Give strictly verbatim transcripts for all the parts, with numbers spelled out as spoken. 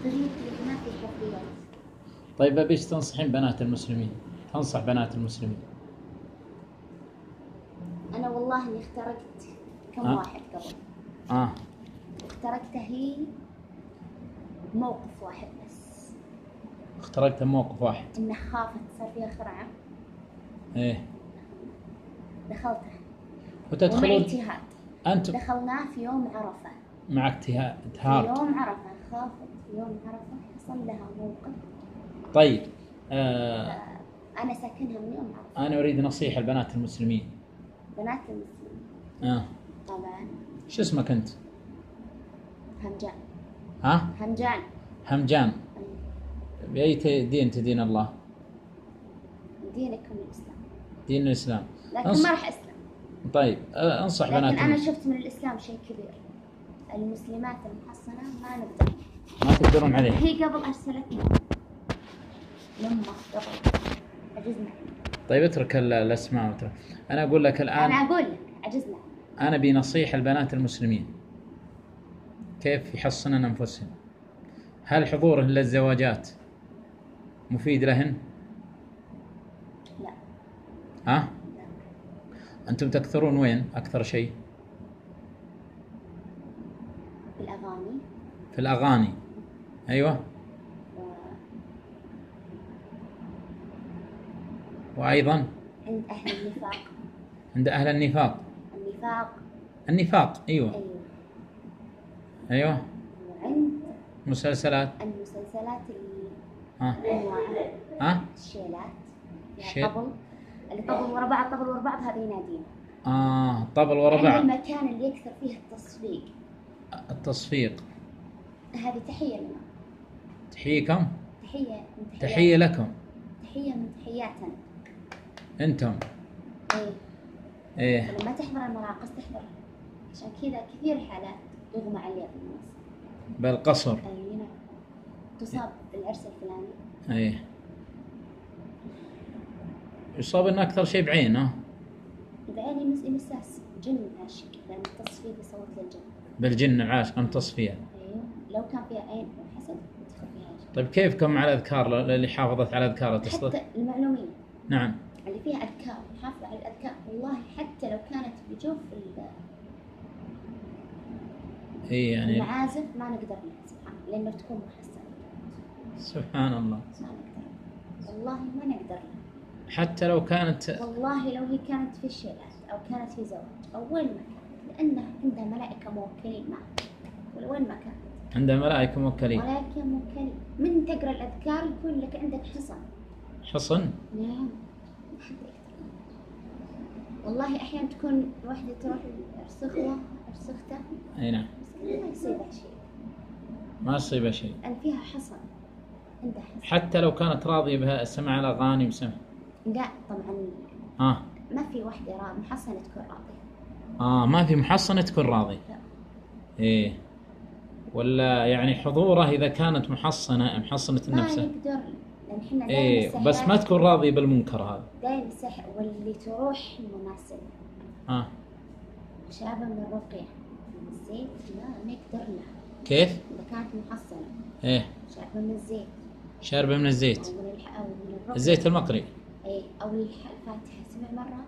فريق اللي ما في حريات. طيب أبيش تنصحين بنات المسلمين، تنصح بنات المسلمين؟ أنا والله إني اخترقت كم آه. واحد قبل. آه. اخترقته هي موقف واحد بس. اخترقت موقف واحد. إنه خافت صار فيها خرعة. إيه. دخلته. وتدخلون. ومع اجتهاد. أنتم. دخلناه في يوم عرفة. مع اجتهاد. في يوم عرفة خافت في يوم عرفة حصل لها موقف. طيب. آه. أنا ساكنها من يوم عرفة. أنا أريد نصيحة لبنات المسلمين. بنات المسلمين. آه. طبعا. شو اسمك أنت؟ همجان. ها؟ همجان. همجان. بأي دين تدين الله؟ دينكم الإسلام. دين الإسلام. لكن أنص... ما راح أسلم. طيب أنصح لكن بنات أنا المسلمين. شفت من الإسلام شيء كبير. المسلمات المحصنة ما نقدر. ما تقدرون عليه. هي قبل أرسلتنا لما قبل عجزنا. طيب اترك الأسماء وترك. أنا أقول لك الآن. أنا أقول لك عجزنا. أنا بنصيحة البنات المسلمين كيف يحصنن أنفسهم. هل حضورهن للزواجات مفيد لهن؟ لا. ها؟ لا. أنتم تكثرون وين أكثر شيء؟ في الأغاني. في الأغاني. أيوة. و... وأيضا عند أهل النفاق. عند أهل النفاق. النفاق. النفاق. أيوة. أيوة. أيوة. وعند مسلسلات. المسلسلات اللي ها. أنواعها. ها. الشيلات. شيل. طبل. اللي طبل ورا بعض طبل ورا بعض هذا ينادينا. آه طبل ورا بعض. المكان اللي يكثر فيه التصفيق. التصفيق. هذه تحية لنا. تحييكم. تحية من تحيات. تحية لكم. تحية من تحياتنا. أنتم. إيه. إيه. لما تحضر المراقص تحضر عشان كذا كثير حالات يغمى عليها الناس. بالقصر. أي نعم. تصاب بالعرس الفلاني. إيه. يصاب إن أكثر شيء بعينه. بعيني مس مساس جن عاشق لأن التصفيق يصوت للجن. بالجن العاشق التصفية. أيوه لو كان فيها عين أو حسد تدخل فيها جن. طيب كيف كم على الأذكار اللي حافظت على أذكار تصدق؟ حتى المعلومية. نعم. اللي فيها أذكار حافظة على الأذكار والله حتى لو كانت بجوف إيه يعني. المعازف ما نقدر لها سبحان الله لأنه تكون محسنة. سبحان الله. ما نقدر والله ما نقدر لها. حتى لو كانت. والله لو هي كانت في الشيلات أو كانت في زواج أو وين ما كانت لأنه عندها ملائكة موكلين معها ولا وين ما كانت. عندها ملائكة موكلين. ملائكة موكلين من تقرأ الأذكار يكون لك عندك حصن. حصن. نعم. والله أحيانا تكون واحدة تروح أرسخها أرسخته. أي نعم. ما يصيبها شيء. ما يصيبها شيء. أن فيها حصن. عندها حصن. حتى لو كانت راضية بها سمع الأغاني وسمع. لا طبعا. آه. ما في واحدة را محصنة تكون راضية. آه ما في محصنة تكون راضية. لا. إيه. ولا يعني حضوره إذا كانت محصنة محصنة النفس. ما يقدر لأن إحنا إيه بس ما تكون راضية بالمنكر هذا. دايم السحر واللي تروح مناسب. آه. شابة من الرقية. الزيت ما نقدر لها. كيف؟ إذا كانت محصنة. إيه. شاربة من الزيت. شاربة من الزيت. أو من الح... أو من الرقية. الزيت المقري. إيه أو الفاتحة سبع مرات.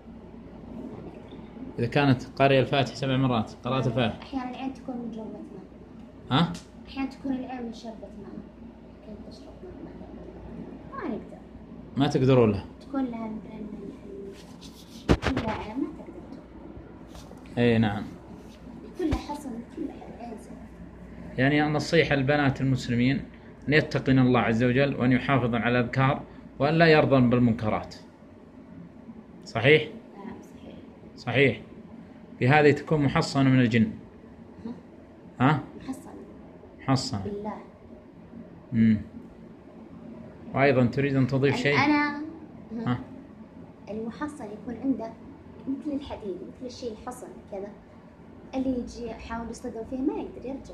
إذا كانت قارئة الفاتحة سبع مرات قراءة الفاتحة. أحيانا العين تكون من جربة ماء. ها؟ أحيانا تكون العين من شربة ماء. كيف تشرب ماء ما نقدر. ما تقدرون لها. تكون لها مثلا كلها عين ما تقدر تكون. إيه نعم. كلها حصن كلها عين. يعني نصيحة البنات المسلمين أن يتقين الله عز وجل وأن يحافظن على الأذكار وأن لا يرضن بالمنكرات. صحيح؟ نعم صحيح. صحيح. بهذه تكون محصنة من الجن. ها؟ محصنة. محصنة. بالله. امم. وأيضا تريد أن تضيف شيء؟ أنا. ها؟ المحصن يكون عنده مثل الحديد مثل الشيء الحصن كذا اللي يجي يحاول يصطدم فيه ما يقدر يرجع.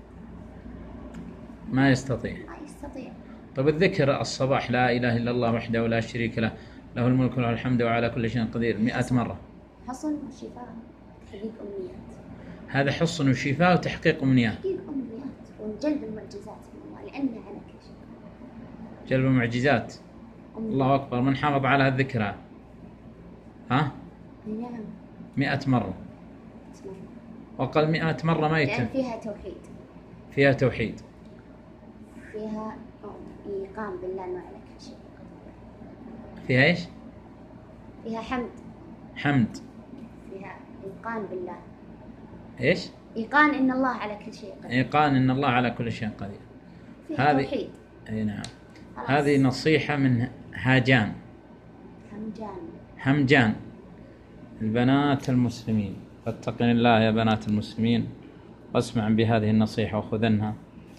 ما يستطيع. ما يستطيع. طيب الذكر الصباح لا إله إلا الله وحده ولا شريك له له الملك وله الحمد وعلى كل شيء قدير مئة مرة. حصن وشفاء تحقيق أمنيات. هذا حصن وشفاء وتحقيق أمنيات. تحقيق أمنيات جلب المعجزات من الله، لأنه على كل شيء. جلب المعجزات. الله أكبر. من حافظ على الذكرى؟ ها؟ نعم. مئة مرة. وقال مئة مرة ما يتم. لأن فيها توحيد. فيها توحيد. فيها إيقان بالله أنه على كل شيء. فيها إيش؟ فيها حمد. حمد. فيها إيقان بالله. إيش؟ إيقان إن الله على كل شيء قدير. إيقان إن الله على كل شيء قدير. فيها هذه توحيد. أي نعم. خلاص. هذه نصيحة من هاجان. همجان. همجان. البنات المسلمين، فاتقن الله يا بنات المسلمين واسمع بهذه النصيحة وخذنها.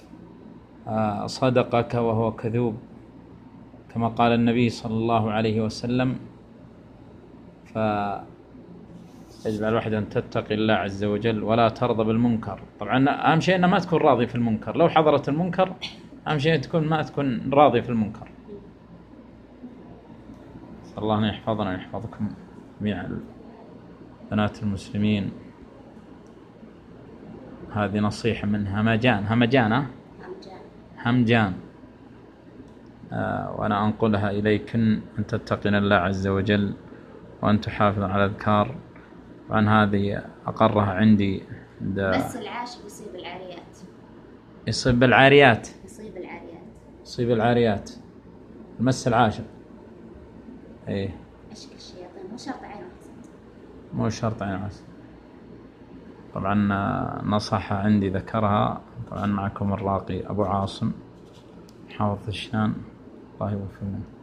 صدقك وهو كذوب، كما قال النبي صلى الله عليه وسلم. فيجب على الواحد أن تتقي الله عز وجل ولا ترضى بالمنكر. طبعا أهم شيء أن ما تكون راضي في المنكر. لو حضرت المنكر أهم شيء تكون ما تكون راضي في المنكر. صلى الله أن يحفظنا ويحفظكم جميعا بنات المسلمين. هذه نصيحة من همجان. همجان ها؟ همجان. همجان. آه وأنا أنقلها إليكن أن تتقن الله عز وجل وأن تحافظ على الأذكار. وعن هذه أقرها عندي. بس العاشق يصيب العاريات. يصيب بالعاريات. يصيب العاريات. يصيب العاريات. المس العاشق. إيه. أشك الشياطين مو شرط عين حسد. مو شرط عين حسد. طبعا نصحة عندي ذكرها. طبعا معكم الراقي أبو عاصم حافظ الشان. الله يوفقنا.